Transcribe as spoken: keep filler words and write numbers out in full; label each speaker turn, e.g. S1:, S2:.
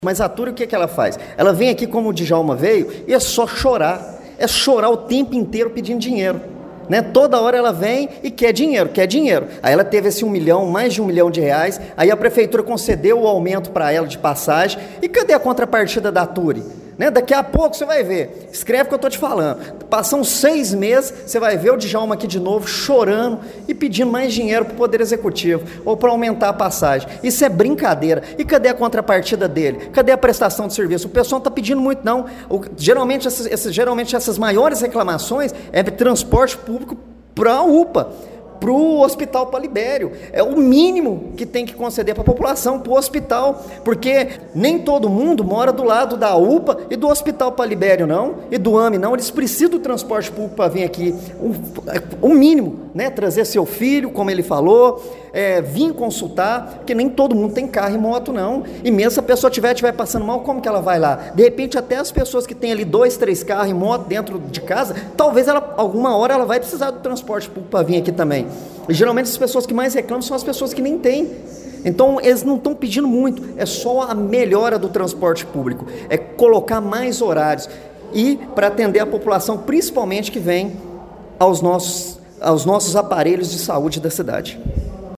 S1: Mas a Túria, o que, que ela faz? Ela vem aqui como o Djalma veio e é só chorar. É chorar o tempo inteiro pedindo dinheiro. Né? Toda hora ela vem e quer dinheiro, quer dinheiro. Aí ela teve esse um milhão, mais de um milhão de reais. Aí a prefeitura concedeu o aumento para ela de passagem. E cadê a contrapartida da Túria? Né? Daqui a pouco você vai ver. Escreve o que eu estou te falando. Passam seis meses, você vai ver o Djalma aqui de novo, chorando e pedindo mais dinheiro para o Poder Executivo ou para aumentar a passagem. Isso é brincadeira. E cadê a contrapartida dele? Cadê a prestação de serviço? O pessoal não está pedindo muito, não. O, geralmente, essas, essas, geralmente, essas maiores reclamações é de transporte público para a U P A. Para o Hospital Palibério, é o mínimo que tem que conceder para a população, para o hospital, porque nem todo mundo mora do lado da U P A e do Hospital Palibério não, e do AME não, eles precisam do transporte público para vir aqui, o, o mínimo, né, trazer seu filho, como ele falou, é, vir consultar, porque nem todo mundo tem carro e moto não, e mesmo se a pessoa estiver tiver passando mal, como que ela vai lá? De repente até as pessoas que têm ali dois, três carros e moto dentro de casa, talvez ela, alguma hora ela vai precisar do transporte público para vir aqui também. E geralmente as pessoas que mais reclamam são as pessoas que nem têm. Então eles não estão pedindo muito, é só a melhora do transporte público, é colocar mais horários e para atender a população, principalmente que vem aos nossos, aos nossos aparelhos de saúde da cidade.